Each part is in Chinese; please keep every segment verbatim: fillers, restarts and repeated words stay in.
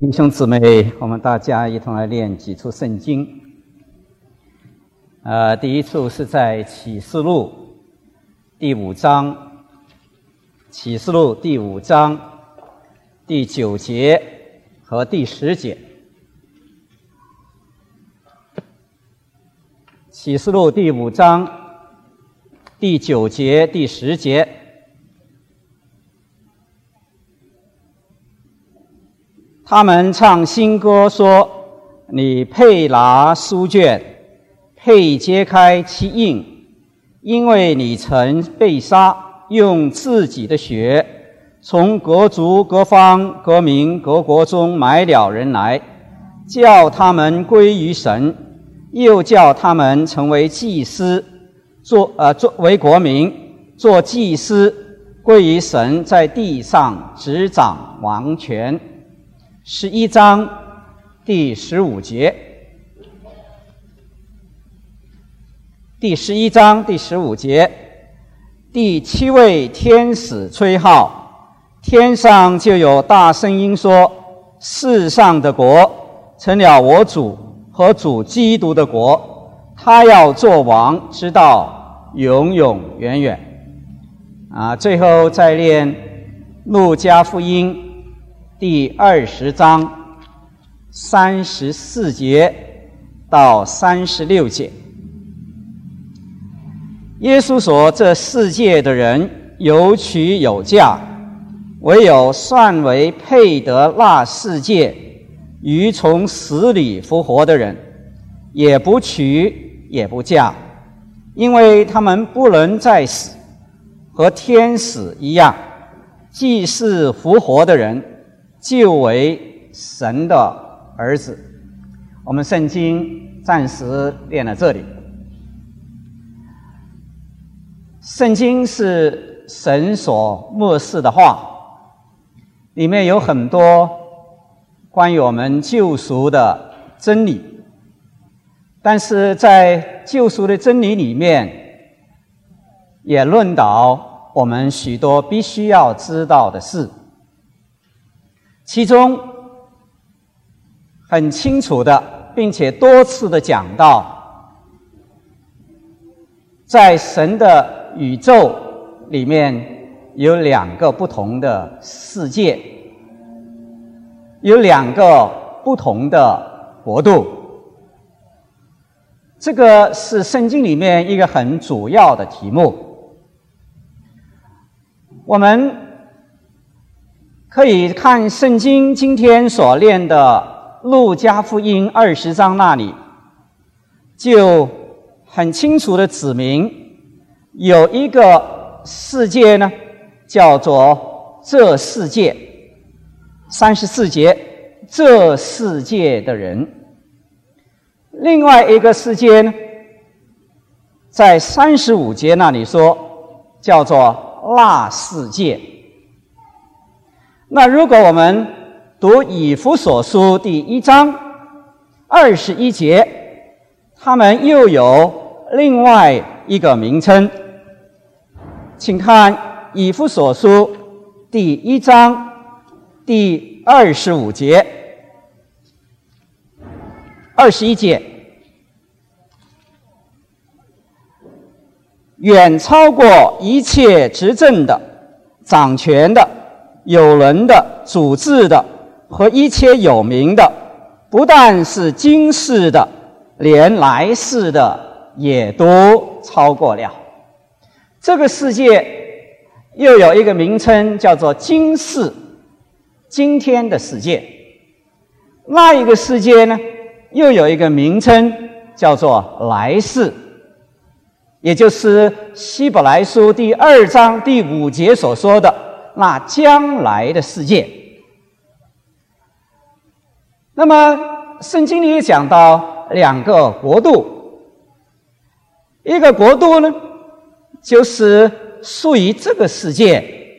弟兄姊妹，我们大家一同来念几处圣经。呃，第一处是在启示录第五章，启示录第五章第九节和第十节。启示录第五章第九节、第十节。他们唱新歌说：你配拿书卷，配揭开其印，因为你曾被杀，用自己的血从各族各方各民各国中买了人来，叫他们归于神，又叫他们成为祭司，做呃作为国民，做祭司，归于神，在地上执掌王权。十一章第十五节，第十一章第十五节，第七位天使吹号，天上就有大声音说：世上的国成了我主和主基督的国，他要做王，直到永永远远。啊，最后再念路加福音第二十章三十四节到三十六节。耶稣说：这世界的人有娶有嫁，唯有算为配得那世界与从死里复活的人，也不娶也不嫁，因为他们不能再死，和天使一样，既是复活的人，就为神的儿子。我们圣经暂时念到这里。圣经是神所默示的话，里面有很多关于我们救赎的真理，但是在救赎的真理里面，也论到我们许多必须要知道的事。其中很清楚的，并且多次的讲到，在神的宇宙里面有两个不同的世界，有两个不同的国度。这个是圣经里面一个很主要的题目。我们可以看圣经今天所念的路加福音二十章那里，就很清楚的指明有一个世界呢，叫做这世界。三十四节，这世界的人。另外一个世界呢，在三十五节那里说，叫做那世界。那如果我们读以弗所书第一章二十一节，他们又有另外一个名称。请看以弗所书第一章第二十五节、二十一节，远超过一切执政的、掌权的、有人的、主治的和一切有名的，不但是今世的，连来世的也都超过了。这个世界又有一个名称，叫做今世，今天的世界。那一个世界呢，又有一个名称，叫做来世，也就是希伯来书第二章第五节所说的那将来的世界。那么圣经里也讲到两个国度，一个国度呢，就是属于这个世界；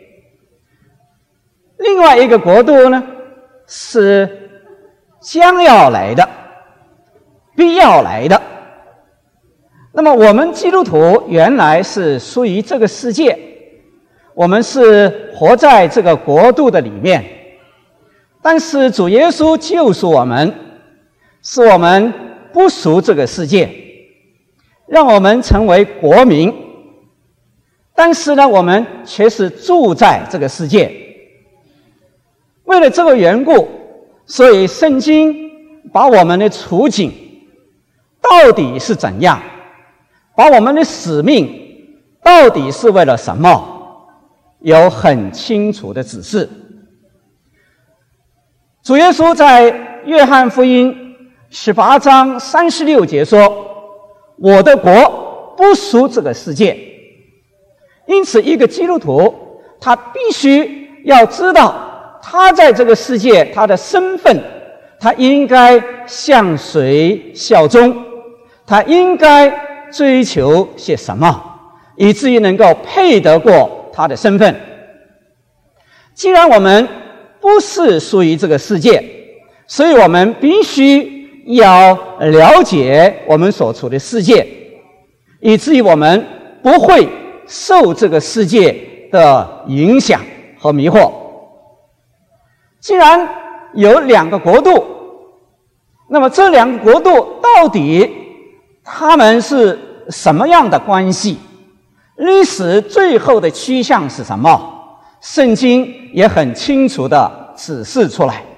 另外一个国度呢，是将要来的、必要来的。那么我们基督徒原来是属于这个世界，我们是活在这个国度的里面。 但是主耶稣救赎我们，使我们不属这个世界，让我们成为国民。但是呢，我们却是住在这个世界。为了这个缘故，所以圣经把我们的处境到底是怎样，把我们的使命到底是为了什么，有很清楚的指示。主耶稣在约翰福音十八章三十六节说：“我的国不属这个世界。”因此，一个基督徒他必须要知道他在这个世界他的身份，他应该向谁效忠，他应该追求些什么，以至于能够配得过他的身份。既然我们不是属于这个世界，所以我们必须要了解我们所处的世界，以至于我们不会受这个世界的影响和迷惑。既然有两个国度，那么这两个国度到底他们是什么样的关系？历史最后的趋向是什么？圣经也很清楚地指示出来。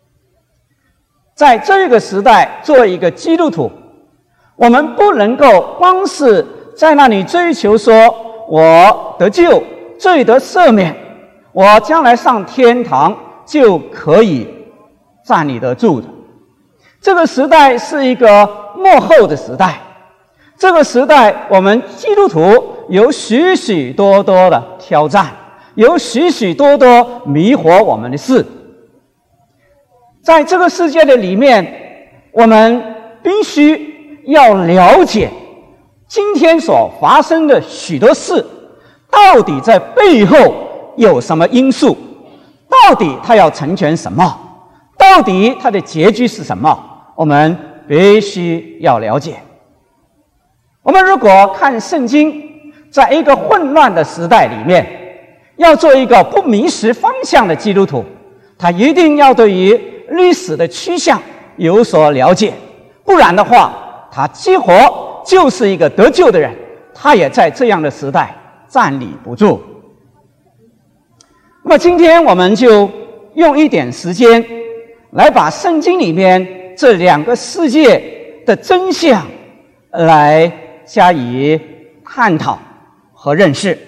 在这个时代，作为一个基督徒，我们不能够光是在那里追求说我得救，罪得赦免，我将来上天堂就可以站立得住的。这个时代是一个末后的时代，这个时代我们基督徒有许许多多的挑战，有许许多多迷惑我们的事。在这个世界的里面，我们必须要了解今天所发生的许多事到底在背后有什么因素，到底它要成全什么，到底它的结局是什么，我们必须要了解。我们如果看圣经，在一个混乱的时代里面，要做一个不迷失方向的基督徒，他一定要对于历史的趋向有所了解，不然的话，他几乎就是一个得救的人，他也在这样的时代站立不住。那么今天我们就用一点时间来把圣经里面这两个世界的真相来加以探讨和认识。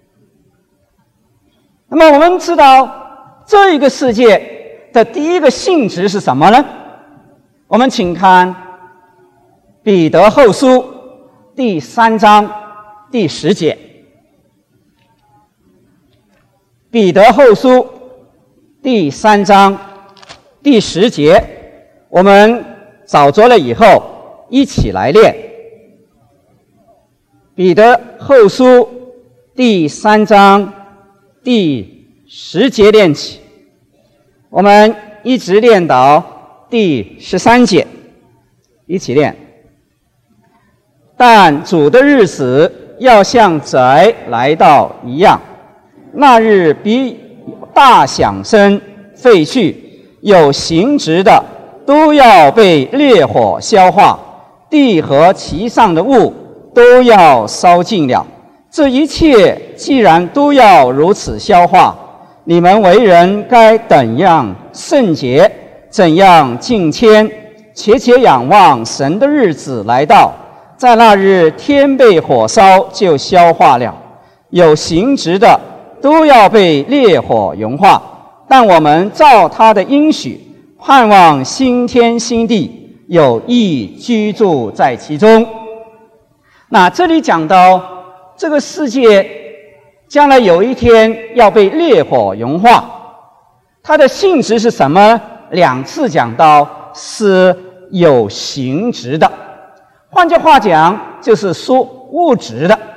那么我们知道这一个世界的第一个性质是什么呢？我们请看彼得后书第三章第十节。彼得后书第三章第十节，我们找着了以后一起来念。彼得后书第三章第十节念起，我们一直念到第十三节，一起念。但主的日子要像贼来到一样，那日必大响声废去，有形质的都要被烈火消化，地和其上的物都要烧尽了。这一切既然都要如此消化，你们为人该怎样圣洁，怎样敬谦，切切仰望神的日子来到，在那日天被火烧就消化了，有形质的都要被烈火融化，但我们照他的应许盼望新天新地，有义居住在其中。那这里讲到这个世界将来有一天要被烈火融化，它的性质是什么？两次讲到是有形质的，换句话讲就是属物质的。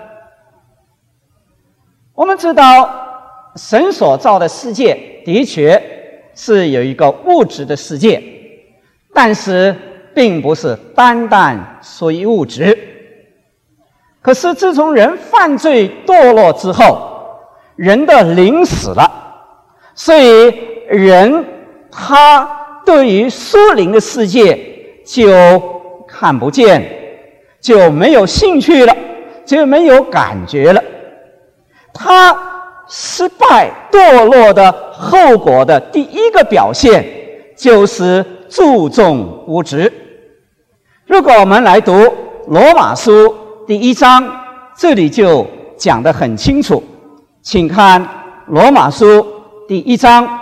我们知道神所造的世界的确是有一个物质的世界，但是并不是单单属于物质。可是自从人犯罪堕落之后，人的灵死了，所以人他对于属灵的世界就看不见，就没有兴趣了，就没有感觉了。他失败堕落的后果的第一个表现就是注重物质。如果我们来读罗马书第一章，这里就讲得很清楚，请看罗马书第一章。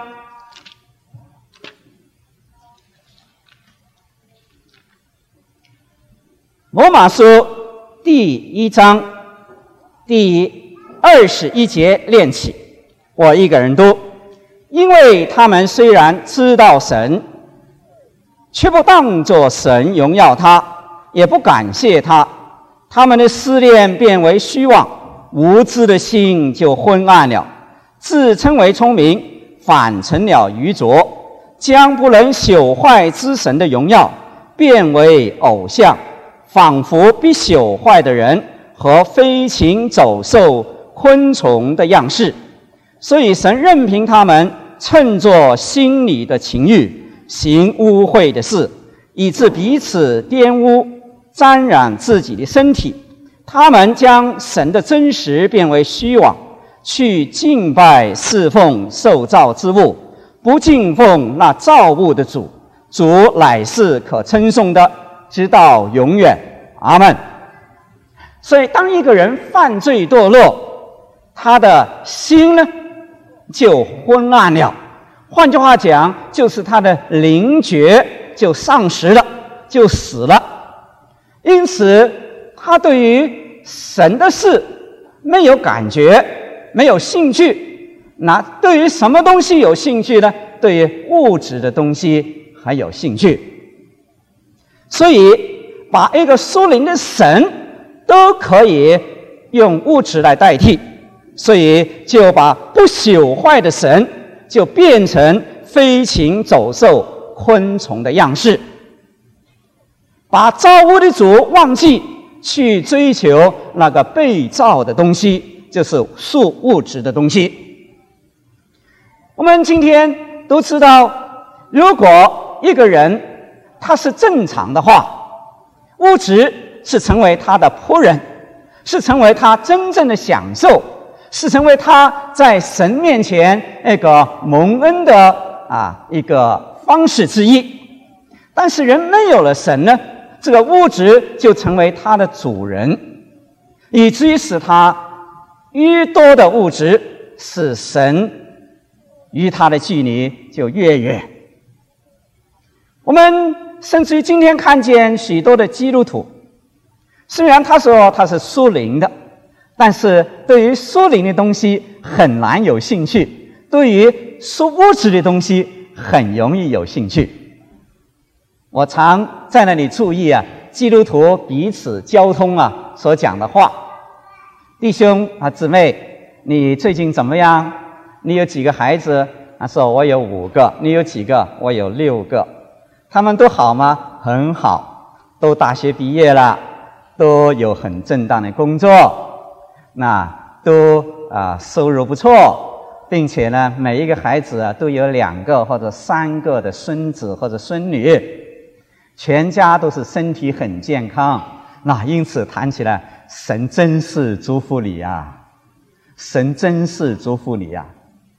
罗马书第一章第二十一节练起，我一个人读。因为他们虽然知道神，却不当作神荣耀他，也不感谢他，他们的思念变为虚妄，无知的心就昏暗了，自称为聪明，反成了愚拙，将不能朽坏之神的荣耀变为偶像，仿佛比朽坏的人和飞禽走兽昆虫的样式。所以神任凭他们趁作心里的情欲，行污秽的事，以致彼此玷污，沾染自己的身体。他们将神的真实变为虚妄，去敬拜侍奉受造之物，不敬奉那造物的主。主乃是可称颂的，直到永远。阿们。所以当一个人犯罪堕落，他的心呢就昏暗了，换句话讲，就是他的灵觉就丧失了，就死了。因此他对于神的事没有感觉，没有兴趣。那对于什么东西有兴趣呢？对于物质的东西还有兴趣。所以把一个属灵的神都可以用物质来代替，所以就把不朽坏的神就变成飞禽走兽昆虫的样式，把造物的主忘记，去追求那个被造的东西，就是属物质的东西。我们今天都知道，如果一个人他是正常的话，物质是成为他的仆人，是成为他真正的享受，是成为他在神面前那个蒙恩的啊一个方式之一。但是人没有了神呢，这个物质就成为他的主人，以至于使他越多的物质，使神与他的距离就越远。我们甚至于今天看见许多的基督徒，虽然他说他是属灵的，但是对于属灵的东西很难有兴趣，对于属物质的东西很容易有兴趣。我常在那里注意啊，基督徒彼此交通啊所讲的话。弟兄啊，姊妹，你最近怎么样？你有几个孩子？他说我有五个。你有几个？我有六个。他们都好吗？很好，都大学毕业了，都有很正当的工作，那都啊收入不错，并且呢，每一个孩子啊都有两个或者三个的孙子或者孙女，全家都是身体很健康。那因此谈起来，神真是祝福你啊，神真是祝福你啊。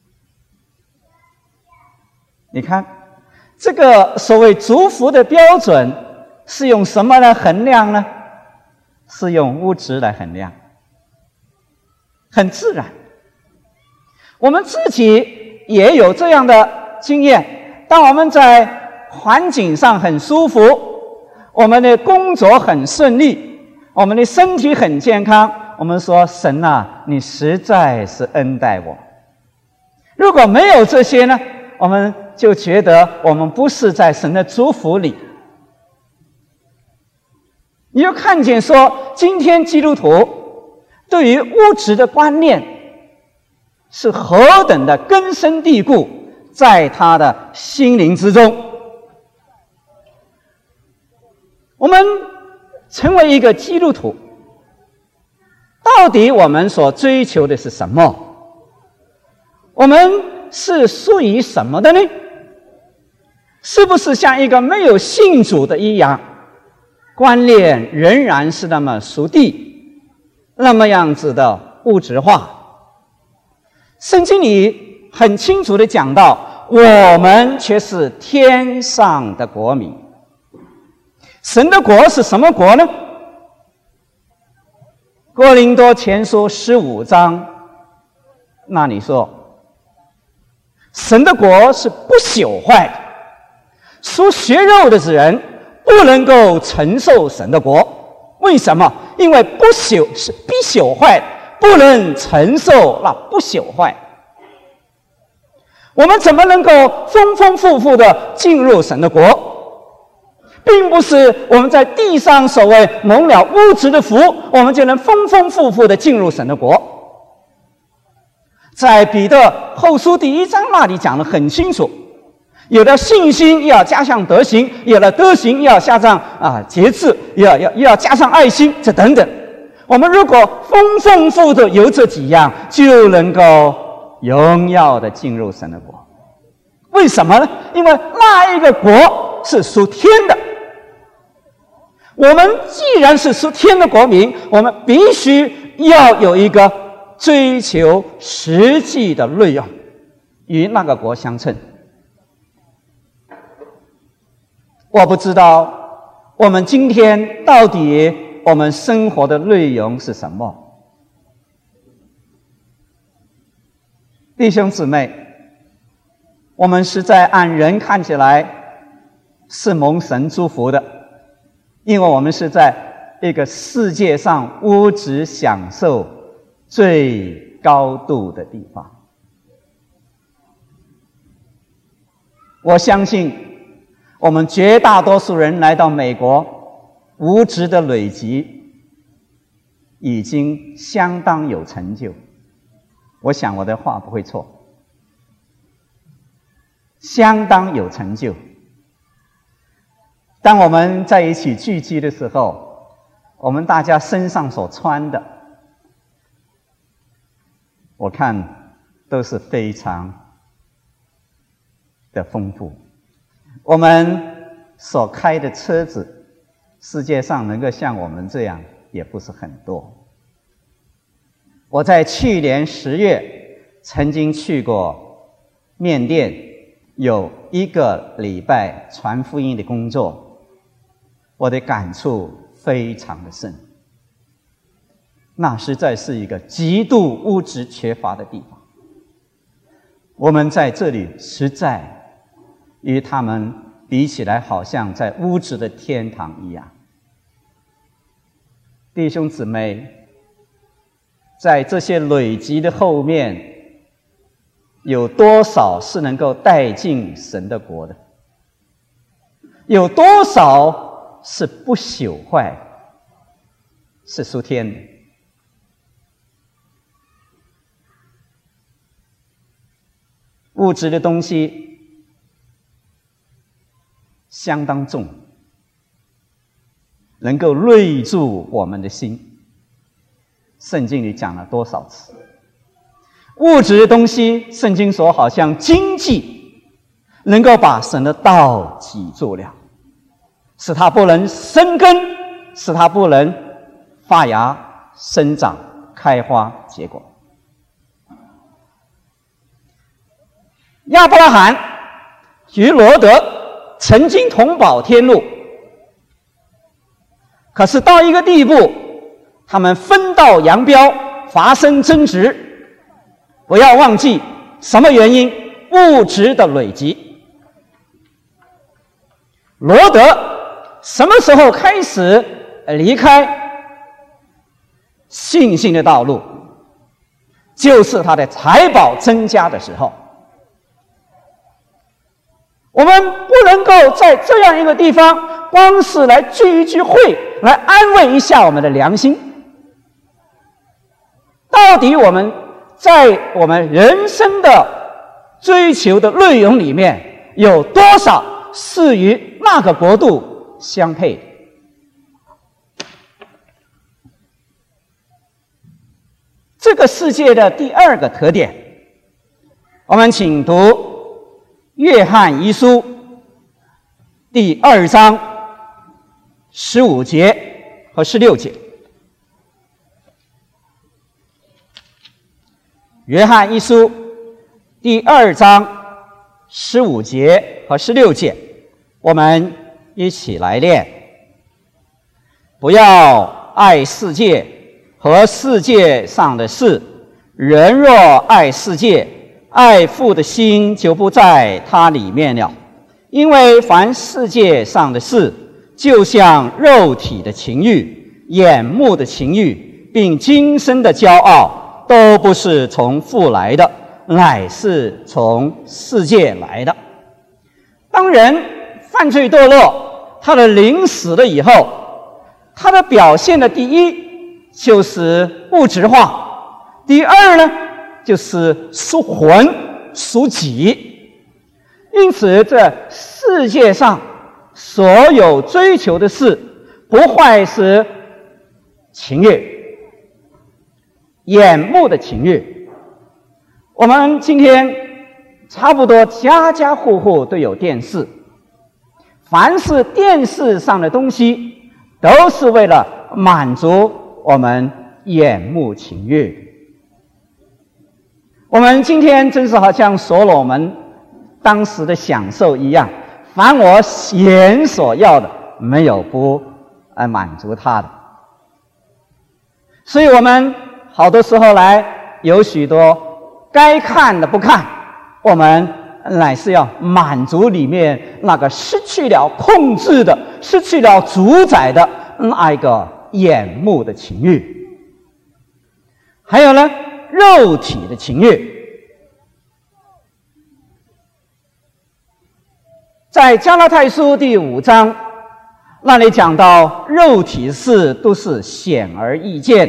你看这个所谓祝福的标准是用什么来衡量呢？是用物质来衡量，很自然。我们自己也有这样的经验，当我们在环境上很舒服，我们的工作很顺利，我们的身体很健康，我们说神啊，你实在是恩待我。如果没有这些呢，我们就觉得我们不是在神的祝福里。你就看见说，今天基督徒对于物质的观念是何等的根深蒂固在他的心灵之中。我们成为一个基督徒，到底我们所追求的是什么？我们是属于什么的呢？ 是不是像一个没有信主的一样，观念仍然是那么属地，那么样子的物质化？圣经里很清楚地讲到，我们却是天上的国民。神的国是什么国呢？哥林多前书十五章那里说，神的国是不朽坏的，属血肉的人不能够承受神的国。为什么？因为不朽是必朽坏的，不能承受那不朽坏。我们怎么能够丰丰富富的进入神的国？并不是我们在地上所谓蒙了物质的福，我们就能丰丰富富的进入神的国。在彼得后书第一章那里讲得很清楚，有了信心要加上德行，有了德行要加上啊节制，要要要加上爱心，这等等。我们如果丰丰富的有这几样，就能够荣耀的进入神的国。为什么呢？因为那一个国是属天的。我们既然是属天的国民，我们必须要有一个追求实际的内容，与那个国相称。我不知道我们今天到底我们生活的内容是什么。弟兄姊妹，我们实在按人看起来是蒙神祝福的，因为我们是在一个世界上物质享受最高度的地方。我相信我们绝大多数人来到美国，物质的累积已经相当有成就。我想我的话不会错，相当有成就。当我们在一起聚集的时候，我们大家身上所穿的，我看都是非常的丰富。我们所开的车子，世界上能够像我们这样也不是很多。我在去年十月曾经去过缅甸，有一个礼拜传福音的工作，我的感触非常的深。那实在是一个极度物质缺乏的地方，我们在这里实在与他们比起来，好像在物质的天堂一样。弟兄姊妹，在这些累积的后面，有多少是能够带进神的国的？有多少是不朽坏，是属天的？物质的东西相当重，能够累住我们的心。圣经里讲了多少次？物质的东西，圣经说好像经济能够把神的道挤住了，使它不能生根，使它不能发芽、生长、开花、结果。亚伯拉罕与罗德曾经同保天路，可是到一个地步，他们分道扬镳，发生争执。不要忘记什么原因？物质的累积。罗德什么时候开始离开信心的道路？就是他的财宝增加的时候。我们不能够在这样一个地方光是来聚一聚会，来安慰一下我们的良心。到底我们在我们人生的追求的内容里面，有多少是与那个国度相配的？这个世界的第二个特点，我们请读约翰一书第二章十五节和十六节。约翰一书第二章十五节和十六节，我们一起来念：不要爱世界和世界上的事，人若爱世界，爱父的心就不在它里面了。因为凡世界上的事，就像肉体的情欲、眼目的情欲，并今生的骄傲，都不是从父来的，乃是从世界来的。当人犯罪堕落，他的灵死了以后，他的表现的第一就是物质化，第二呢就是属魂属己。因此这世界上所有追求的事，不外是情欲、眼目的情欲。我们今天差不多家家户户都有电视，凡是电视上的东西都是为了满足我们眼目情欲。我们今天真是好像所罗门当时的享受一样，凡我眼所要的，没有不来满足他的。所以我们好多时候来有许多该看的不看，我们乃是要满足里面那个失去了控制的、失去了主宰的那一个眼目的情欲。还有呢，肉体的情欲。在加拉太书第五章那里讲到，肉体事都是显而易见，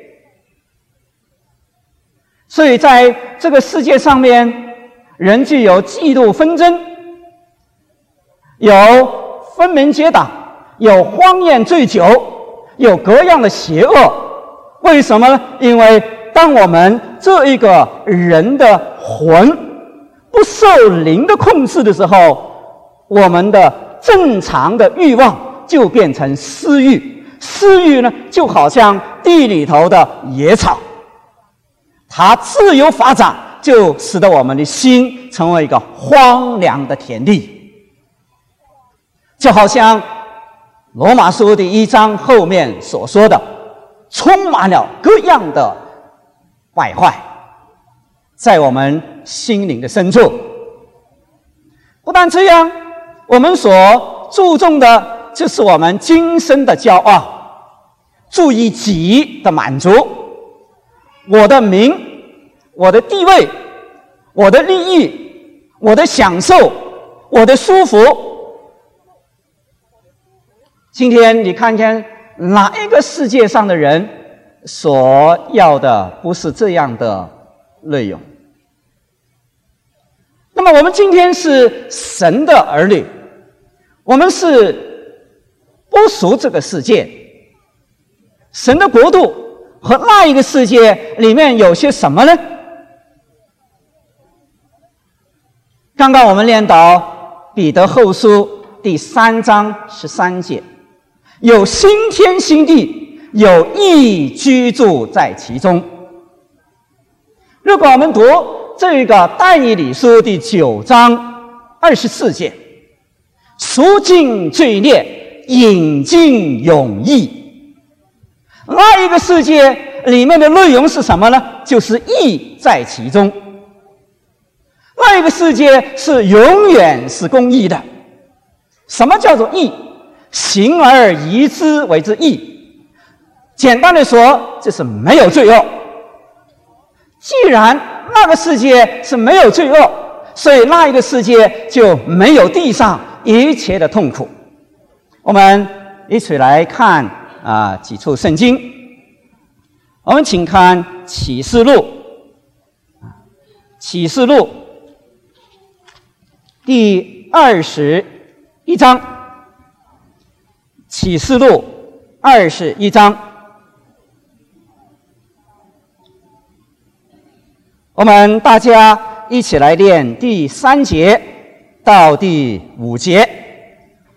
所以在这个世界上面，人就有嫉妒纷争，有分门结党，有荒宴醉酒，有各样的邪恶。为什么呢？因为当我们这一个人的魂不受灵的控制的时候，我们的正常的欲望就变成私欲，私欲呢就好像地里头的野草，它自由发展，就使得我们的心成为一个荒凉的田地。就好像罗马书第一章后面所说的，充满了各样的败坏在我们心灵的深处。不但这样，我们所注重的就是我们今生的骄傲，注意己的满足，我的名、我的地位、我的利益、我的享受、我的舒服。今天你看看哪一个世界上的人所要的不是这样的内容？那么我们今天是神的儿女，我们是不属这个世界。神的国度和那一个世界里面有些什么呢？刚刚我们念到彼得后书第三章十三节，有新天新地，有义居住在其中。如果我们读这个但以理书第九章二十四节，赎尽罪孽，引进永义。那一个世界里面的内容是什么呢？就是义在其中。那一个世界是永远是公义的。什么叫做义？行而宜之为之义。简单的说，就是没有罪恶。既然那个世界是没有罪恶，所以那一个世界就没有地上一切的痛苦。我们一起来看啊、呃、几处圣经。我们请看启示录，启示录第二十一章，启示录二十一章。我们大家一起来念第三节到第五节。第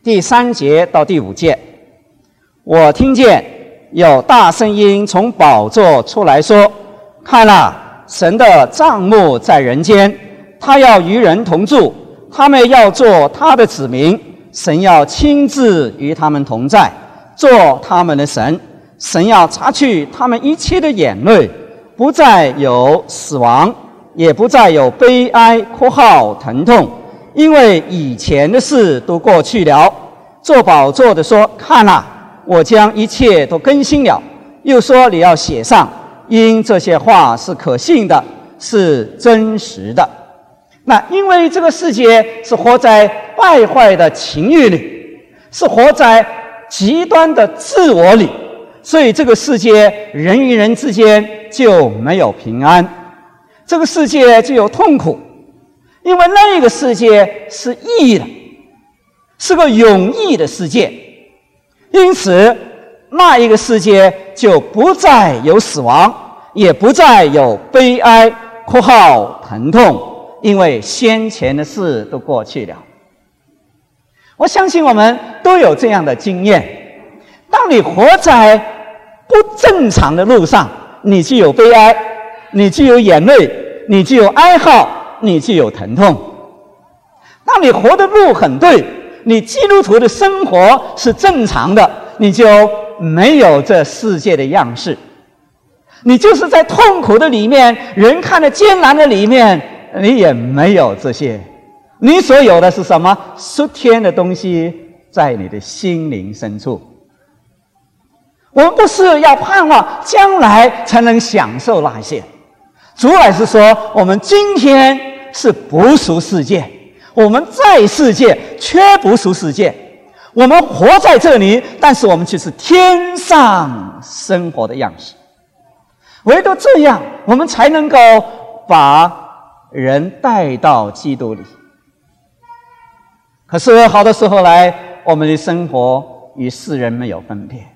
第三节到第五节，我听见有大声音从宝座出来说：看啦，神的帐幕在人间，他要与人同住，他们要做他的子民，神要亲自与他们同在，做他们的神。神要擦去他们一切的眼泪，不再有死亡，也不再有悲哀、哭号、疼痛，因为以前的事都过去了。坐宝座的说：看啊，我将一切都更新了。又说你要写上，因这些话是可信的，是真实的。那因为这个世界是活在败坏的情欲里，是活在极端的自我里，所以这个世界人与人之间就没有平安，这个世界就有痛苦，因为那个世界是义的，是个永义的世界，因此那一个世界就不再有死亡，也不再有悲哀、哭号、疼痛，因为先前的事都过去了。我相信我们都有这样的经验，当你活在不正常的路上，你就有悲哀，你就有眼泪，你就有哀号，你就有疼痛。当你活的路很对，你基督徒的生活是正常的，你就没有这世界的样式。你就是在痛苦的里面，人看得艰难的里面，你也没有这些。你所有的是什么？属天的东西在你的心灵深处。我们不是要盼望将来才能享受那些，主乃是说我们今天是不属世界，我们在世界却不属世界，我们活在这里，但是我们却是天上生活的样式。唯独这样，我们才能够把人带到基督里。可是好多时候来，我们的生活与世人没有分别。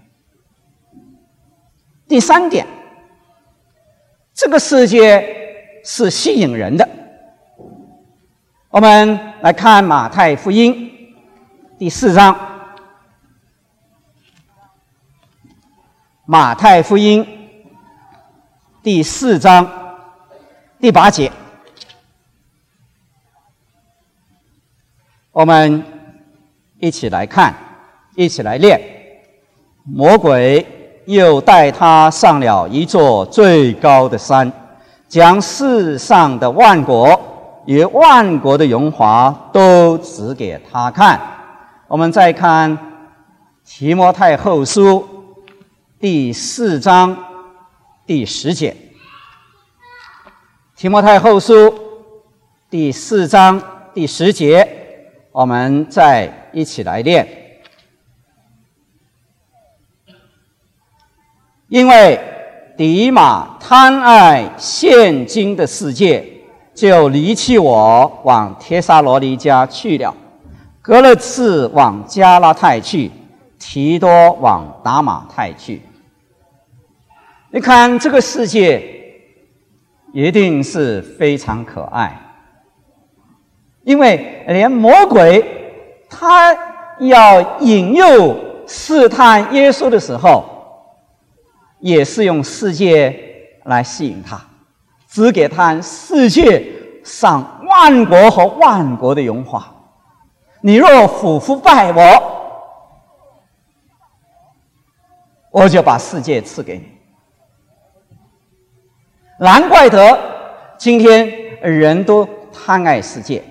第三点，这个世界是吸引人的。我们来看马太福音第四章，马太福音第四章第八节，我们一起来看，一起来念。魔鬼又带他上了一座最高的山，将世上的万国与万国的荣华都指给他看。我们再看提摩太后书第四章第十节，提摩太后书第四章第十节，我们再一起来念。因为底马贪爱现今的世界，就离弃我，往帖撒罗尼迦去了。格勒次往加拉太去，提多往达马太去。你看这个世界一定是非常可爱，因为连魔鬼他要引诱试探耶稣的时候，也是用世界来吸引他，只给他世界上万国和万国的荣华。你若俯伏拜我，我就把世界赐给你。难怪得今天人都贪爱世界，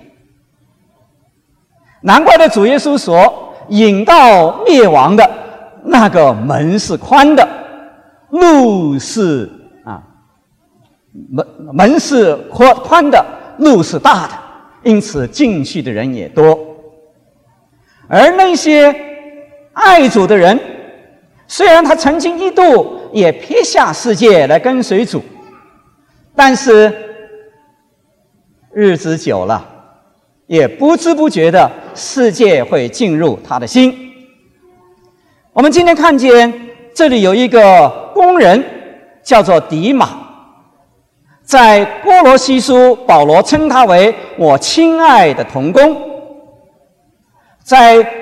难怪得主耶稣说，引到灭亡的那个门是宽的，路是啊门门是宽宽的，路是大的，因此进去的人也多。而那些爱主的人，虽然他曾经一度也撇下世界来跟随主，但是日子久了，也不知不觉的世界会进入他的心。我们今天看见这里有一个工人叫做底马，在哥罗西书保罗称他为我亲爱的同工。在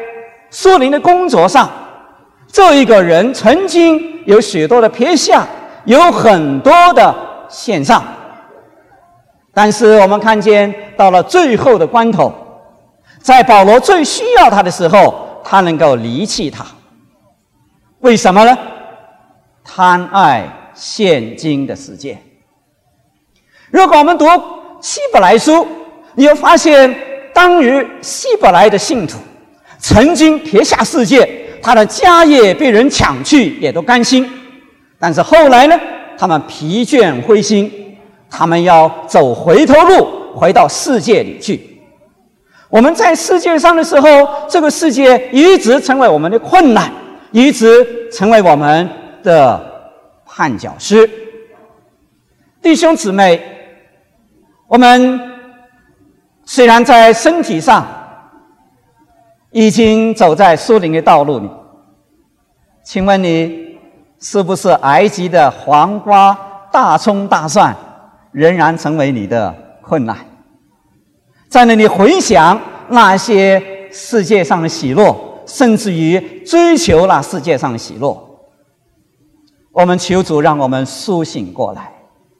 属灵的工作上，这一个人曾经有许多的撇下，有很多的献上，但是我们看见到了最后的关头，在保罗最需要他的时候，他能够离弃他。为什么呢？贪爱现今的世界。如果我们读希伯来书，你会发现当日希伯来的信徒曾经撇下世界，他的家业被人抢去也都甘心，但是后来呢，他们疲倦灰心，他们要走回头路，回到世界里去。我们在世界上的时候，这个世界一直成为我们的困难，一直成为我们的绊脚石。弟兄姊妹，我们虽然在身体上已经走在属灵的道路里，请问你是不是埃及的黄瓜、大葱、大蒜仍然成为你的困难？在那里回想那些世界上的喜乐，甚至于追求那世界上的喜乐，我们求主让我们苏醒过来，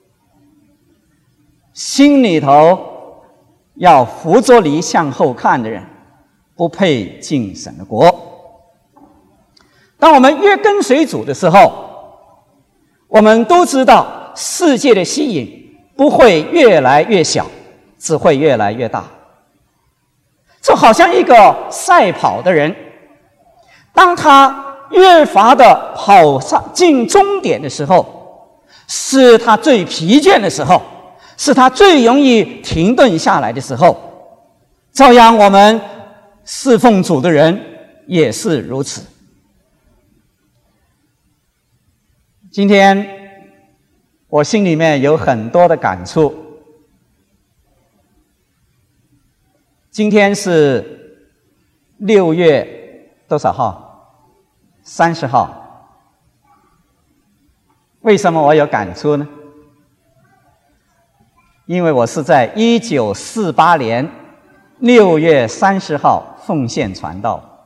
心里头要扶着犁向后看的人，不配进神的国。当我们越跟随主的时候，我们都知道世界的吸引不会越来越小，只会越来越大。就好像一个赛跑的人，当他越发的跑上进终点的时候，是他最疲倦的时候，是他最容易停顿下来的时候。照样我们侍奉主的人也是如此。今天我心里面有很多的感触。今天是六月多少号？三十号。为什么我有感触呢？因为我是在一九四八年六月三十号奉献传道。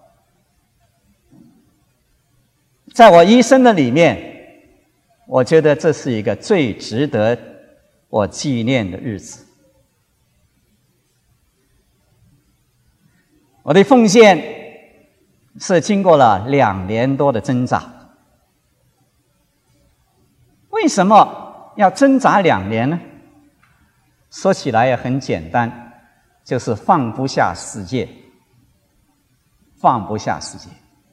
在我一生的里面，我觉得这是一个最值得我纪念的日子。我的奉献是经过了两年多的挣扎。为什么要挣扎两年呢？说起来也很简单，就是放不下世界，放不下世界。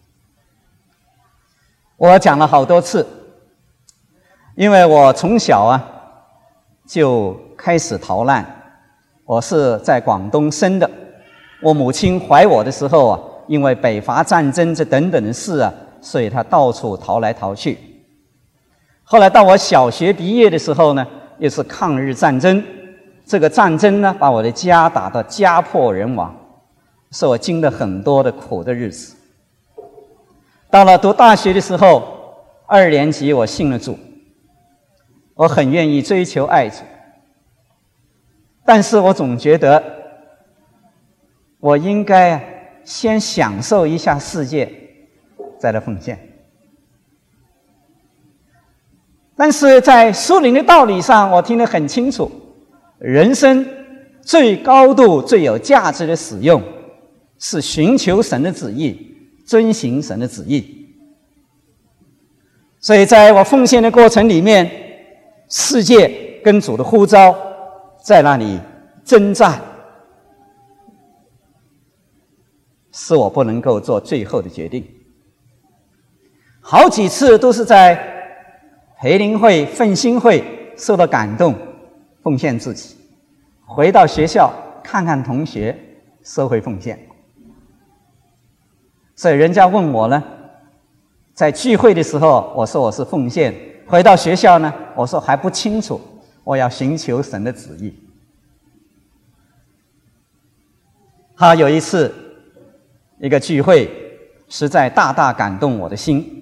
我讲了好多次，因为我从小啊就开始逃难，我是在广东生的。我母亲怀我的时候啊，因为北伐战争这等等的事啊，所以她到处逃来逃去。后来到我小学毕业的时候呢，又是抗日战争，这个战争呢把我的家打得家破人亡，是我经了很多的苦的日子。到了读大学的时候，二年级我信了主，我很愿意追求爱主，但是我总觉得我应该先享受一下世界，再来奉献。但是在属灵的道理上，我听得很清楚，人生最高度、最有价值的使用，是寻求神的旨意，遵行神的旨意。所以在我奉献的过程里面，世界跟主的呼召在那里征战，是我不能够做最后的决定。好几次都是在培灵会、奋兴会受到感动，奉献自己，回到学校看看同学，收回奉献。所以人家问我呢，在聚会的时候我说我是奉献，回到学校呢我说还不清楚，我要寻求神的旨意。好，有一次一个聚会实在大大感动我的心，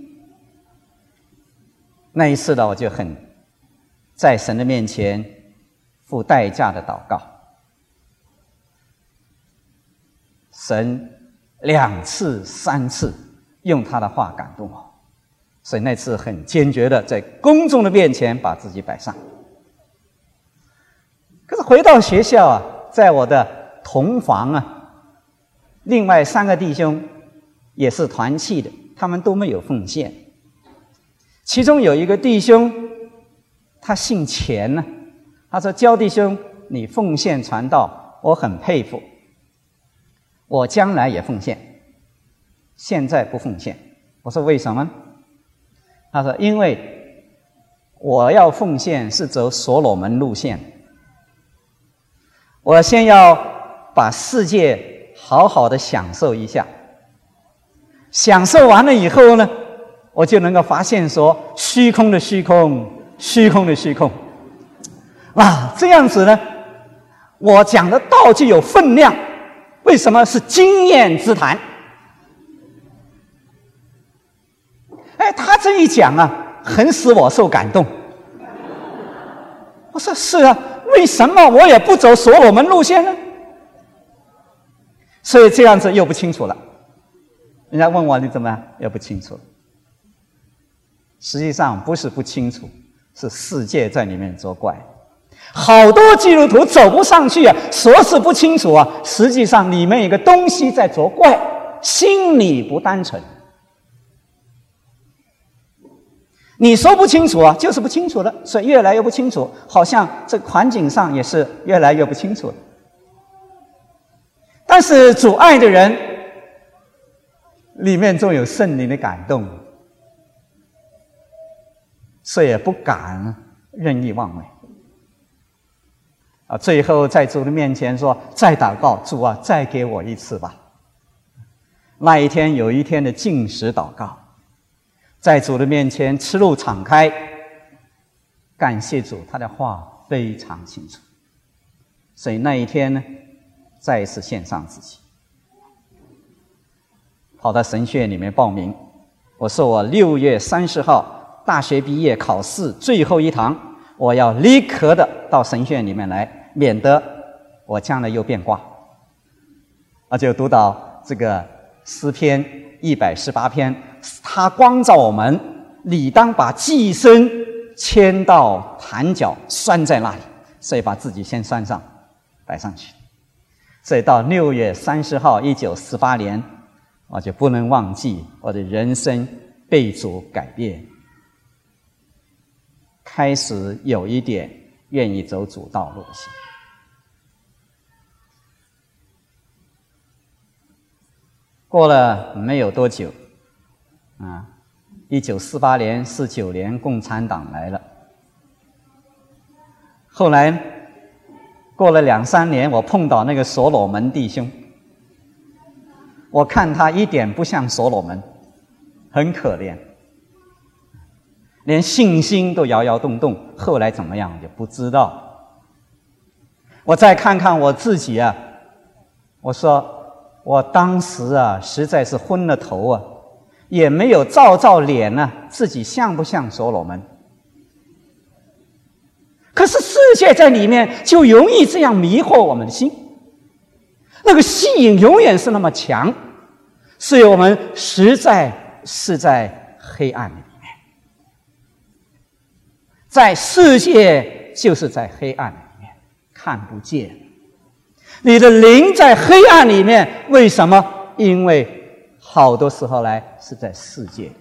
那一次呢，我就很在神的面前付代价的祷告。神两次、三次用他的话感动我，所以那次很坚决的在公众的面前把自己摆上。可是回到学校啊，在我的同房啊，另外三个弟兄也是团契的，他们都没有奉献。其中有一个弟兄，他姓钱呢，他说：“焦弟兄，你奉献传道，我很佩服。我将来也奉献，现在不奉献。”我说：“为什么？”他说：“因为我要奉献是走所罗门路线，我先要把世界好好的享受一下，享受完了以后呢，我就能够发现说，虚空的虚空，虚空的虚空。啊，这样子呢，我讲的道就有分量。为什么是经验之谈？哎，他这一讲啊，很使我受感动。我说是啊，为什么我也不走所罗门路线呢？所以这样子又不清楚了。人家问我你怎么样，又不清楚了。实际上不是不清楚，是世界在里面作怪。好多基督徒走不上去啊，说是不清楚啊，实际上里面有个东西在作怪，心里不单纯。你说不清楚啊，就是不清楚了，所以越来越不清楚，好像这个环境上也是越来越不清楚了。但是主爱的人里面总有圣灵的感动，所以也不敢任意妄为啊！最后在主的面前说：“再祷告，主啊，再给我一次吧。”那一天有一天的禁食祷告，在主的面前赤露敞开，感谢主，他的话非常清楚。所以那一天呢，再一次献上自己，跑到神学院里面报名。我说我六月三十号大学毕业考试最后一堂，我要立刻的到神学院里面来，免得我将来又变卦。啊，就读到这个诗篇一百十八篇，他光照我们，理当把寄生牵到坛角，拴在那里，所以把自己先拴上，摆上去。所以到六月三十号，一九四八年，我就不能忘记我的人生被主改变，开始有一点愿意走主道路线。过了没有多久，啊，一九四八年、四九年，共产党来了。后来过了两三年，我碰到那个所罗门弟兄，我看他一点不像所罗门，很可怜，连信心都摇摇动动。后来怎么样也不知道。我再看看我自己啊，我说我当时啊实在是昏了头啊，也没有照照脸啊，自己像不像所罗门？可是世界在里面就容易这样迷惑我们的心，那个吸引永远是那么强，所以我们实在是在黑暗里面，在世界就是在黑暗里面看不见。你的灵在黑暗里面，为什么？因为好多时候来是在世界。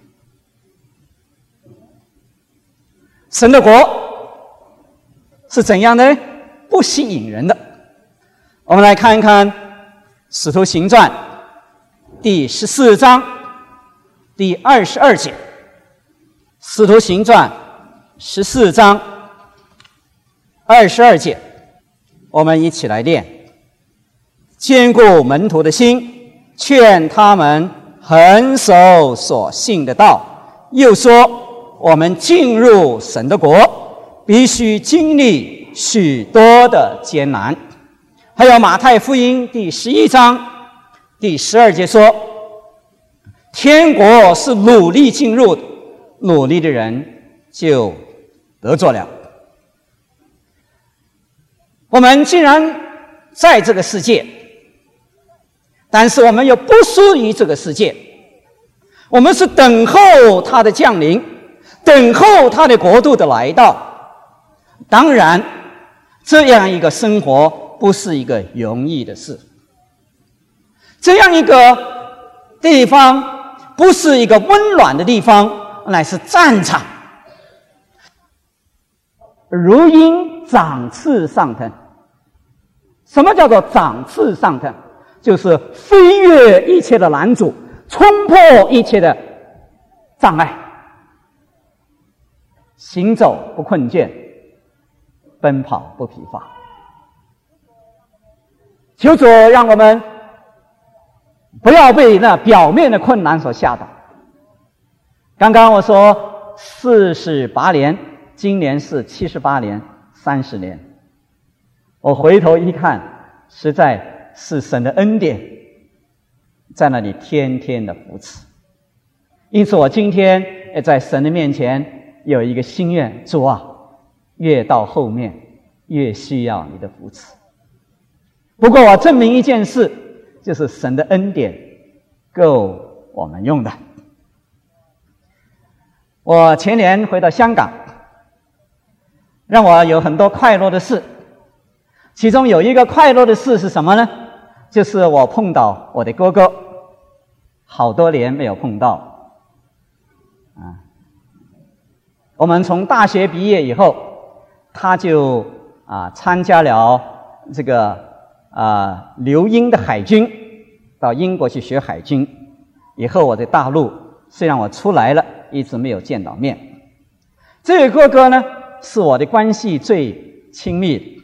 神的国是怎样的？不吸引人的。我们来看一看《使徒行传》第十四章第二十二节，《使徒行传》十四章二十二节，我们一起来念：坚固门徒的心，劝他们恒守所信的道。又说，我们进入神的国，必须经历许多的艰难。还有马太福音第十一章第十二节说，天国是努力进入的，努力的人就得着了。我们既然在这个世界， 但是我们又不属于这个世界，我们是等候他的降临，等候他的国度的来到。当然，这样一个生活不是一个容易的事，这样一个地方不是一个温暖的地方，乃是战场。如鹰展翅上腾。什么叫做展翅上腾？就是飞越一切的拦阻，冲破一切的障碍，行走不困倦，奔跑不疲乏。求主让我们不要被那表面的困难所吓倒。刚刚我说四十八年，今年是七十八年，三十年。我回头一看，实在是神的恩典在那里天天的扶持。因此我今天也在神的面前有一个心愿，主啊，越到后面越需要你的扶持。不过我证明一件事，就是神的恩典够我们用的。我前年回到香港，让我有很多快乐的事，其中有一个快乐的事是什么呢？就是我碰到我的哥哥，好多年没有碰到啊。我们从大学毕业以后，他就啊参加了这个啊留英的海军，到英国去学海军。以后我在大陆，虽然我出来了，一直没有见到面。这位哥哥呢，是我的关系最亲密的。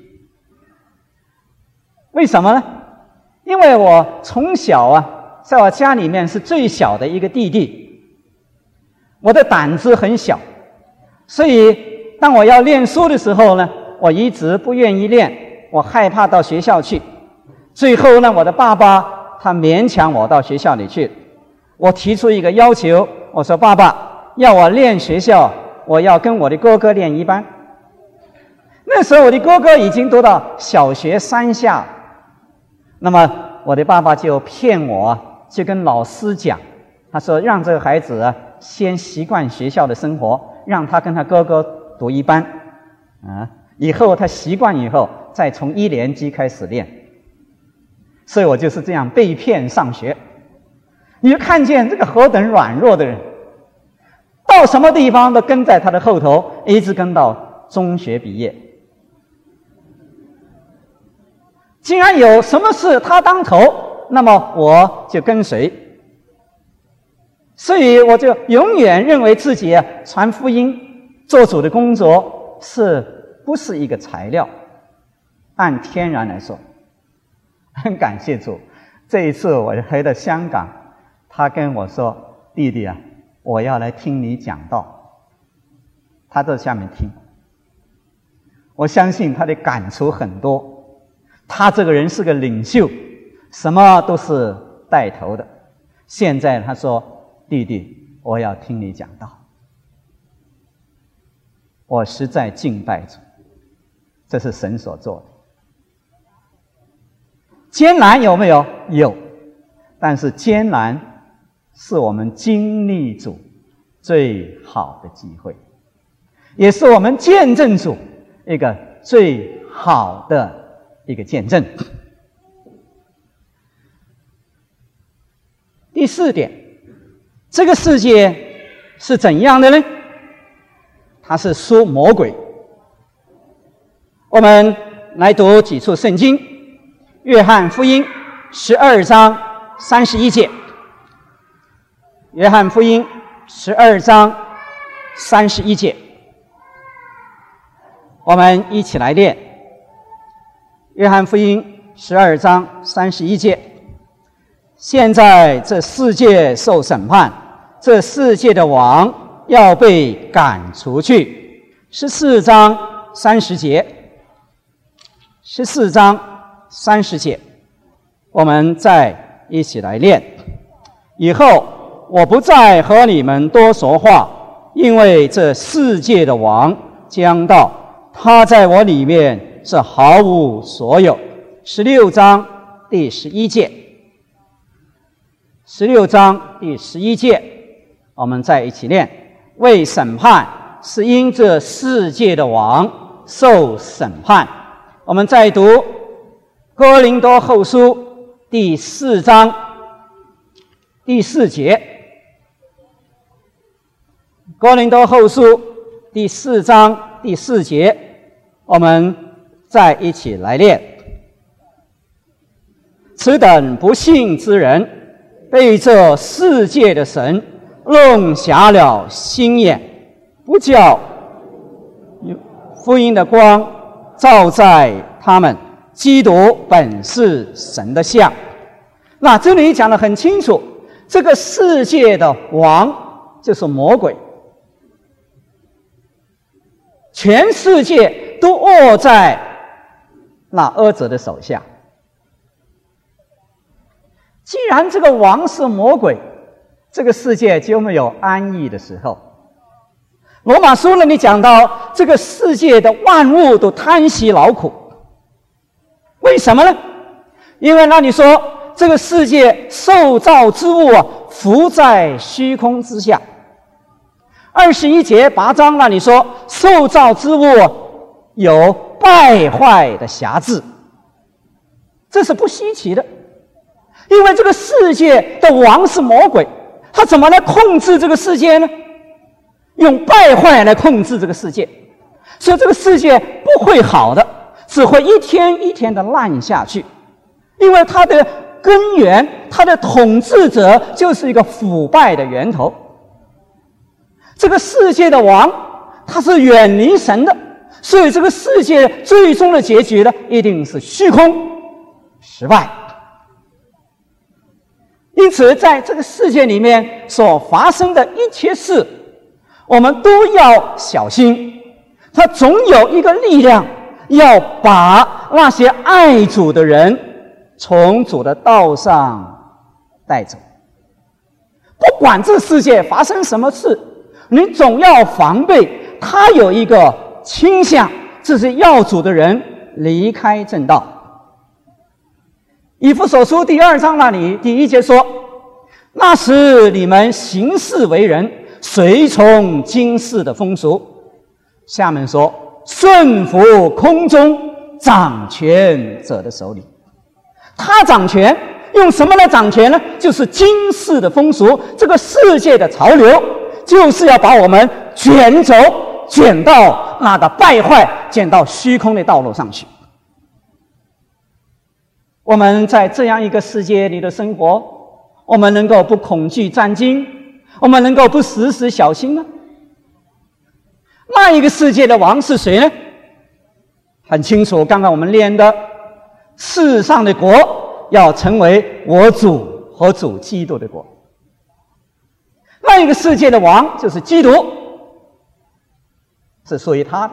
为什么呢？因为我从小啊，在我家里面是最小的一个弟弟，我的胆子很小，所以当我要念书的时候呢，我一直不愿意念，我害怕到学校去。最后呢，我的爸爸他勉强我到学校里去。我提出一个要求，我说爸爸，要我念学校，我要跟我的哥哥念一班。那时候我的哥哥已经读到小学三下，那么我的爸爸就骗我，就跟老师讲，他说让这个孩子啊先习惯学校的生活，让他跟他哥哥读一班啊，以后他习惯以后再从一年级开始练。所以我就是这样被骗上学。你就看见这个何等软弱的人，到什么地方都跟在他的后头，一直跟到中学毕业。既然有什么事他当头，那么我就跟随。所以我就永远认为自己啊传福音做主的工作是不是一个材料。按天然来说，很感谢主，这一次我回到香港，他跟我说，弟弟啊，我要来听你讲道。他在下面听，我相信他的感触很多。他这个人是个领袖，什么都是带头的。现在他说，弟弟，我要听你讲道。我实在敬拜主，这是神所做的。艰难有没有？有。但是艰难是我们经历主最好的机会，也是我们见证主一个最好的一个见证。第四点，这个世界是怎样的呢？它是属魔鬼。我们来读几处圣经，约翰福音十二章三十一节。约翰福音十二章三十一节，我们一起来念。约翰福音十二章三十一节，现在这世界受审判，这世界的王要被赶出去。十四章三十节，十四章三十节，我们再一起来念。以后我不再和你们多说话，因为这世界的王将到，他在我里面是毫无所有。十六章第十一节， 十六章第十一节，我们再一起念：为审判是因这世界的王受审判。我们再读哥林多后书第四章第四节，哥林多后书第四章第四节，我们再一起来念：此等不信之人，被这世界的神弄瞎了心眼，不叫福音的光照在他们。基督本是神的像。那这里讲得很清楚，这个世界的王就是魔鬼，全世界都握在那恶者的手下。既然这个王是魔鬼，这个世界就没有安逸的时候。罗马书那里讲到，这个世界的万物都叹息劳苦。为什么呢？因为那里说这个世界受造之物啊，浮在虚空之下。二十一节八章那里说，受造之物有败坏的瑕疵，这是不稀奇的。因为这个世界的王是魔鬼，他怎么来控制这个世界呢？用败坏来控制这个世界，所以这个世界不会好的，只会一天一天的烂下去。因为它的根源，它的统治者就是一个腐败的源头。这个世界的王，他是远离神的，所以这个世界最终的结局呢，一定是虚空失败。因此在这个世界里面所发生的一切事，我们都要小心，它总有一个力量要把那些爱主的人从主的道上带走。不管这世界发生什么事，你总要防备他有一个倾向，这是要主的人离开正道。以弗所书第二章那里第一节说，那时你们行事为人随从今世的风俗。下面说，顺服空中掌权者的手里。他掌权，用什么来掌权呢？就是今世的风俗，这个世界的潮流，就是要把我们卷走，卷到那个败坏，卷到虚空的道路上去。我们在这样一个世界里的生活，我们能够不恐惧战惊，我们能够不时时小心吗？那一个世界的王是谁呢？很清楚，刚刚我们念的，世上的国要成为我主和主基督的国。那一个世界的王就是基督，是属于他的。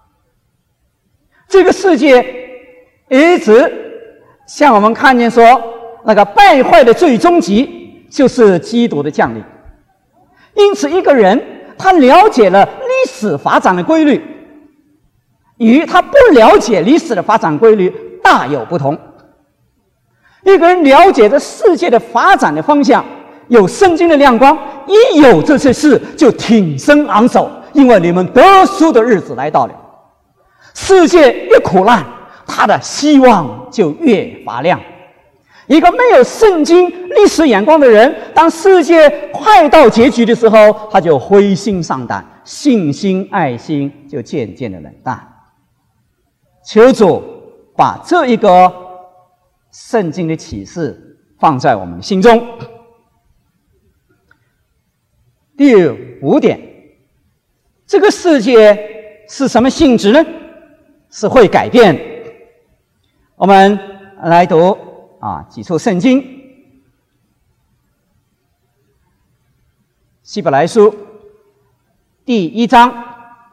这个世界一直像我们看见说，那个败坏的最终极就是基督的降临。因此一个人他了解了历史发展的规律，与他不了解历史的发展规律大有不同。一个人了解这世界的发展的方向，有圣经的亮光，一有这些事就挺身昂首，因为你们得赎的日子来到了。世界越苦难，他的希望就越发亮。一个没有圣经历史眼光的人，当世界快到结局的时候，他就灰心丧胆，信心爱心就渐渐的冷淡。求主把这一个圣经的启示放在我们心中。第五点，这个世界是什么性质呢？是会改变。我们来读啊几处圣经。希伯来书第一章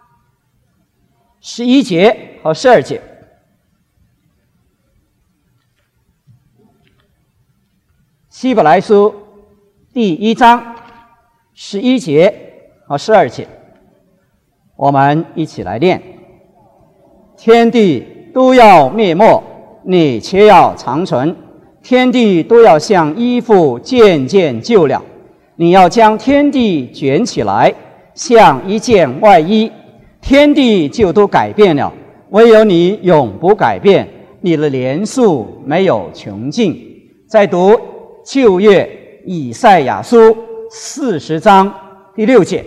十一节和十二节。希伯来书第一章十一节和十二节，我们一起来念：天地都要灭没，你却要长存； 天地都要像衣服渐渐旧了，你要将天地卷起来，像一件外衣，天地就都改变了，唯有你永不改变，你的年数没有穷尽。再读旧约以赛亚书四十章第六节，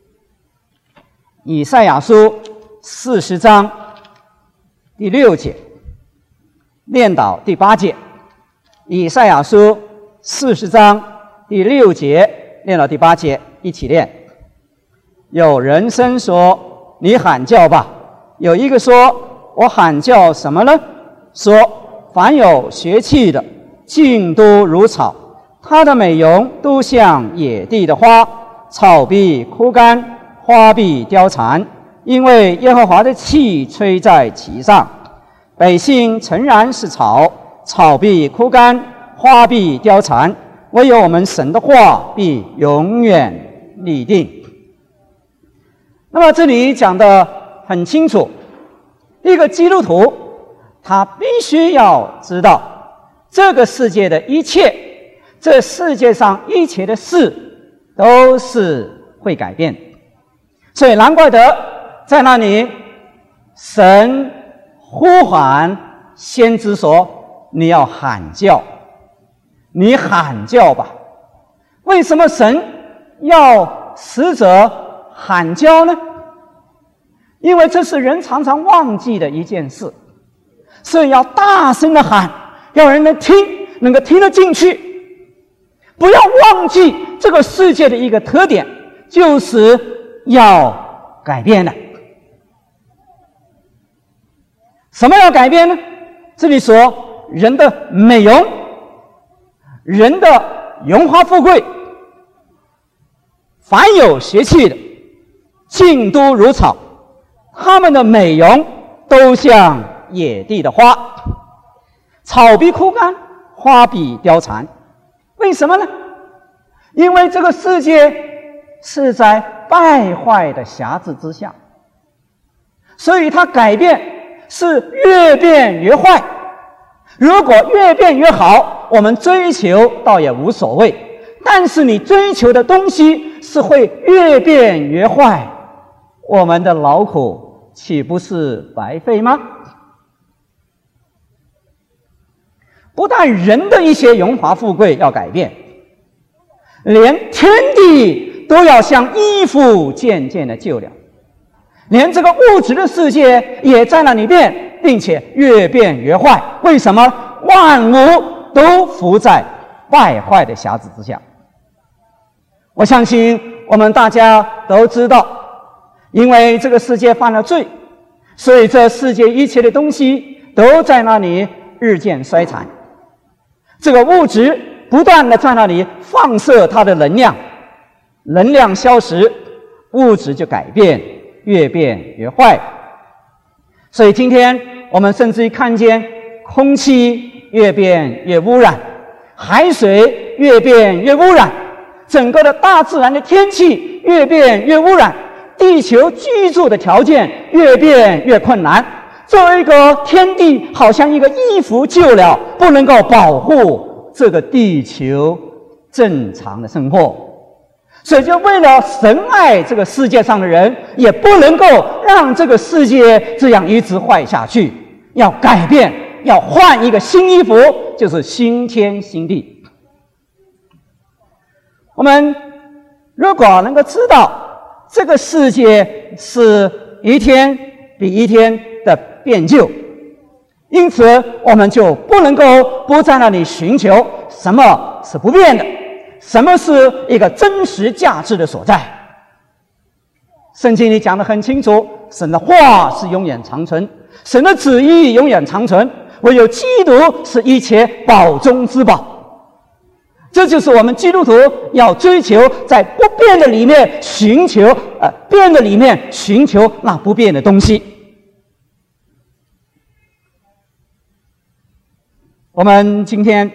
以赛亚书四十章第六节，念导第八节。以赛亚书四十章第六节念到第八节，一起念。有人声说：“你喊叫吧。”有一个说：“我喊叫什么呢？”说：“凡有血气的，尽都如草，它的美容都像野地的花，草必枯干，花必凋残，因为耶和华的气吹在其上。百姓诚然是草，草必枯干，花必凋残，唯有我们神的话必永远立定。”那么这里讲得很清楚，一个基督徒他必须要知道这个世界的一切，这世界上一切的事都是会改变。所以难怪得在那里神呼喊先知说：“你要喊叫，你喊叫吧。”为什么神要使者喊叫呢？因为这是人常常忘记的一件事，所以要大声的喊，要人能听，能够听得进去。不要忘记这个世界的一个特点，就是要改变的。什么要改变呢？这里说人的美容，人的荣华富贵，凡有血气的，尽都如草，他们的美容都像野地的花，草必枯干，花必凋残。为什么呢？因为这个世界是在败坏的辖制之下，所以它改变是越变越坏。如果越变越好，我们追求倒也无所谓，但是你追求的东西是会越变越坏，我们的劳苦岂不是白费吗？不但人的一些荣华富贵要改变，连天地都要像衣服渐渐的旧了，连这个物质的世界也在那里变，并且越变越坏。为什么？万物都伏在败坏的辖制之下。我相信我们大家都知道，因为这个世界犯了罪，所以这世界一切的东西都在那里日渐衰残。这个物质不断的在那里放射它的能量，能量消失，物质就改变，越变越坏。所以今天我们甚至于看见空气越变越污染，海水越变越污染，整个的大自然的天气越变越污染，地球居住的条件越变越困难。作为一个天地好像一个衣服旧了，不能够保护这个地球正常的生活，所以就为了神爱这个世界上的人，也不能够让这个世界这样一直坏下去，要改变，要换一个新衣服，就是新天新地。我们如果能够知道这个世界是一天比一天的变旧，因此我们就不能够不在那里寻求什么是不变的，什么是一个真实价值的所在。圣经里讲得很清楚，神的话是永远长存，神的旨意永远长存，唯有基督是一切宝中之宝。这就是我们基督徒要追求，在不变的里面寻求呃变的里面寻求那不变的东西。我们今天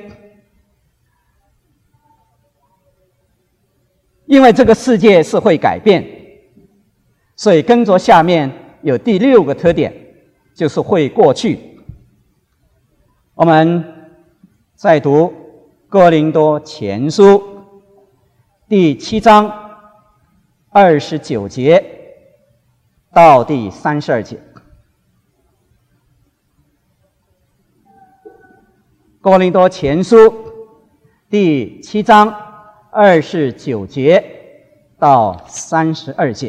因为这个世界是会改变，所以跟着下面有第六个特点，就是会过去。我们再读哥林多前书第七章二十九节到第三十二节。哥林多前书第七章二十九节到三十二节。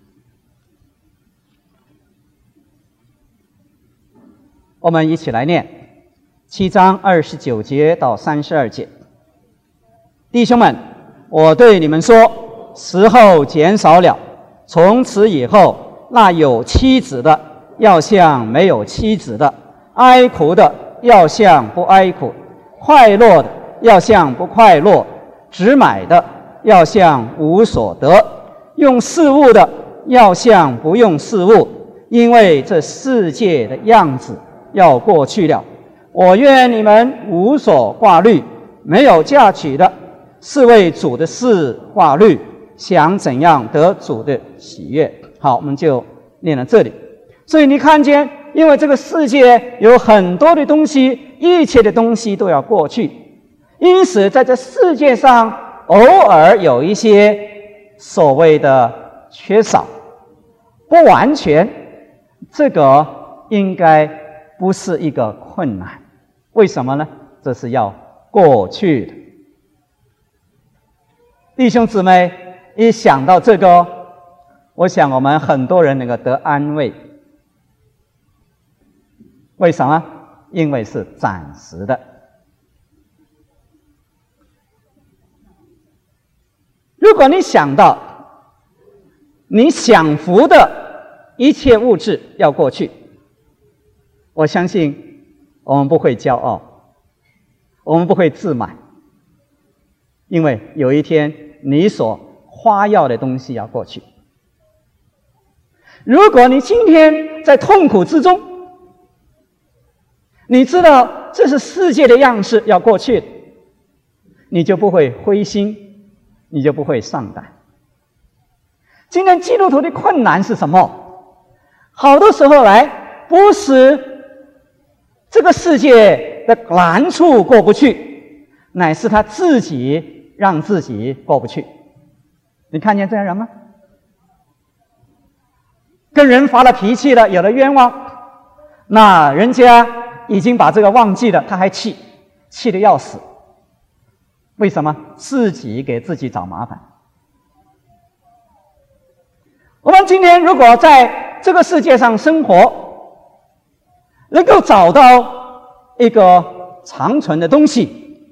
我们一起来念七章二十九节到三十二节。弟兄们，我对你们说，时候减少了，从此以后，那有妻子的要像没有妻子的，哀哭的要像不哀哭，快乐的要像不快乐，只买的要像无所得，用事物的要像不用事物，因为这世界的样子要过去了。我愿你们无所挂虑，没有嫁娶的是为主的事挂虑，想怎样得主的喜悦。好，我们就念到这里。所以你看见，因为这个世界有很多的东西，一切的东西都要过去，因此在这世界上偶尔有一些所谓的缺少，不完全，这个应该不是一个困难。为什么呢？这是要过去的。弟兄姊妹，一想到这个，我想我们很多人能够得安慰。为什么？因为是暂时的。如果你想到你享福的一切物质要过去，我相信我们不会骄傲，我们不会自满，因为有一天你所花要的东西要过去。如果你今天在痛苦之中，你知道这是世界的样式要过去的，你就不会灰心，你就不会丧胆。今天基督徒的困难是什么？好多时候来不是这个世界的难处过不去，乃是他自己让自己过不去。你看见这样人吗？跟人发了脾气了，有了冤枉，那人家已经把这个忘记了，他还气，气得要死。为什么？自己给自己找麻烦。我们今天如果在这个世界上生活，能够找到一个长存的东西，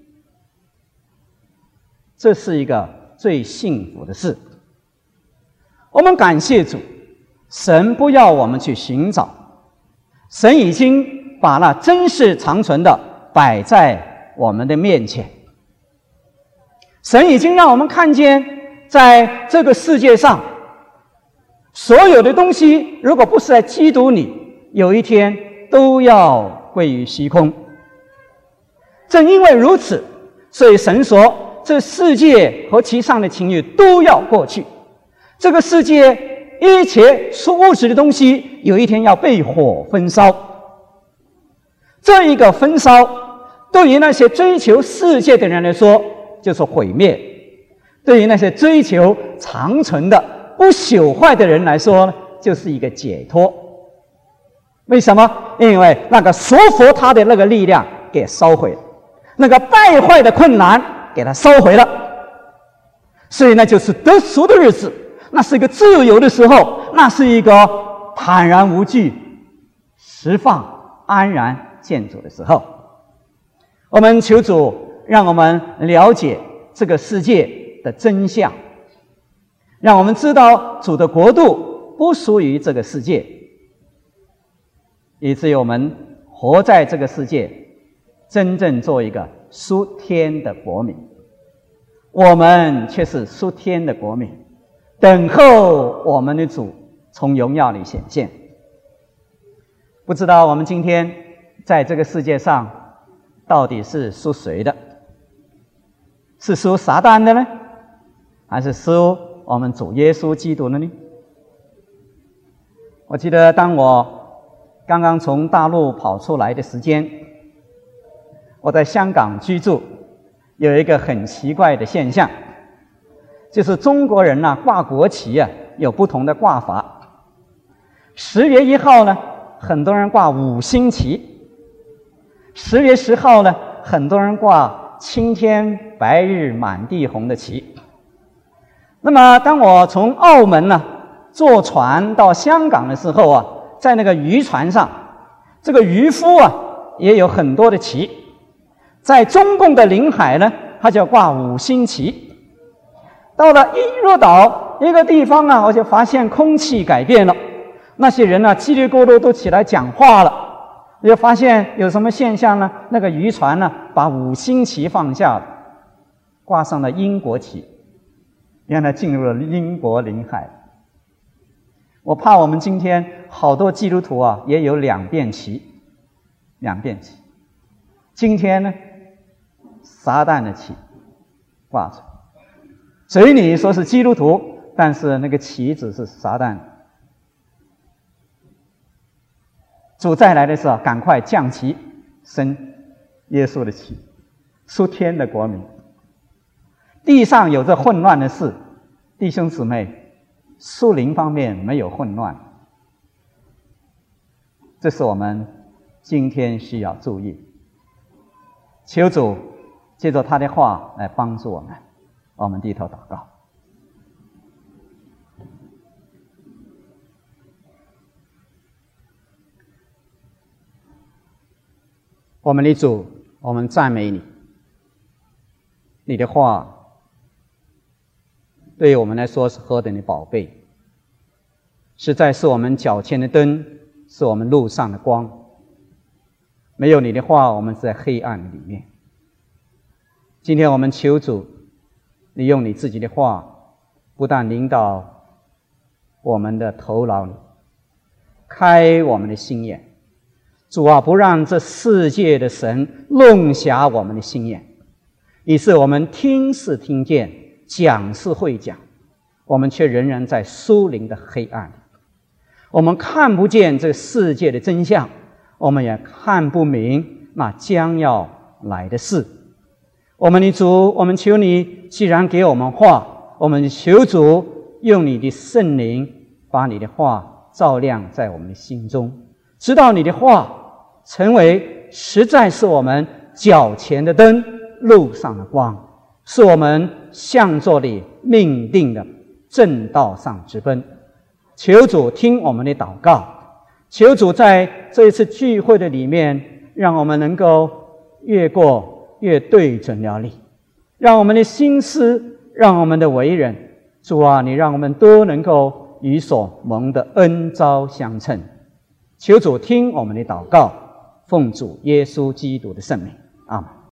这是一个最幸福的事。我们感谢主，神不要我们去寻找，神已经把那真实长存的摆在我们的面前。神已经让我们看见，在这个世界上所有的东西，如果不是在基督里，有一天都要归于虚空。正因为如此，所以神说这世界和其上的情欲都要过去。这个世界一切属物质的东西，有一天要被火焚烧。这一个焚烧对于那些追求世界的人来说就是毁灭，对于那些追求长存的不朽坏的人来说就是一个解脱。为什么？因为那个束缚他的那个力量给烧毁了，那个败坏的困难给他烧毁了，所以那就是得赎的日子，那是一个自由的时候，那是一个坦然无惧、释放、安然见主的时候。我们求主让我们了解这个世界的真相，让我们知道主的国度不属于这个世界，以至于我们活在这个世界，真正做一个属天的国民。我们却是属天的国民，等候我们的主从荣耀里显现。不知道我们今天在这个世界上到底是属谁的？是属撒旦的呢，还是属我们主耶稣基督的呢？我记得当我刚刚从大陆跑出来的时间， 我在香港居住，有一个很奇怪的现象，就是中国人呢挂国旗啊有不同的挂法。十月一号呢，很多人挂五星旗；十月十号呢，很多人挂青天白日满地红的旗。那么当我从澳门呢坐船到香港的时候啊，在那个渔船上，这个渔夫啊也有很多的旗。在中共的领海呢，他就挂五星旗。到了伊若岛一个地方啊，我就发现空气改变了，那些人呢叽里咕噜都起来讲话了。我就发现有什么现象呢？那个渔船呢把五星旗放下了，挂上了英国旗，原来进入了英国领海。我怕我们今天好多基督徒啊也有两面旗，两面旗。今天呢，撒旦的旗挂着，嘴里说是基督徒，但是那个旗子是撒旦。主再来的时候，赶快降旗，升耶稣的旗，出天的国民。地上有着混乱的事，弟兄姊妹，属灵方面没有混乱，这是我们今天需要注意。求主借着他的话来帮助我们，我们低头祷告。我们的主，我们赞美你，你的话对于我们来说是何等的宝贝，实在是我们脚前的灯，是我们路上的光。没有你的话，我们是在黑暗里面。今天我们求主，你用你自己的话，不但领导我们的头脑里，开我们的心眼。主啊，不让这世界的神弄瞎我们的心眼，以致我们听是听见，讲是会讲，我们却仍然在属灵的黑暗里。我们看不见这个世界的真相，我们也看不明那将要来的事。我们的主，我们求你，既然给我们话，我们求主用你的圣灵把你的话照亮在我们的心中，直到你的话成为实在是我们脚前的灯，路上的光，是我们向着你命定的正道上直奔。求主听我们的祷告，求主在这一次聚会的里面，让我们能够越过越对准了你，让我们的心思，让我们的为人，主啊，你让我们都能够与所蒙的恩召相称。求主听我们的祷告，奉主耶稣基督的圣名，阿们。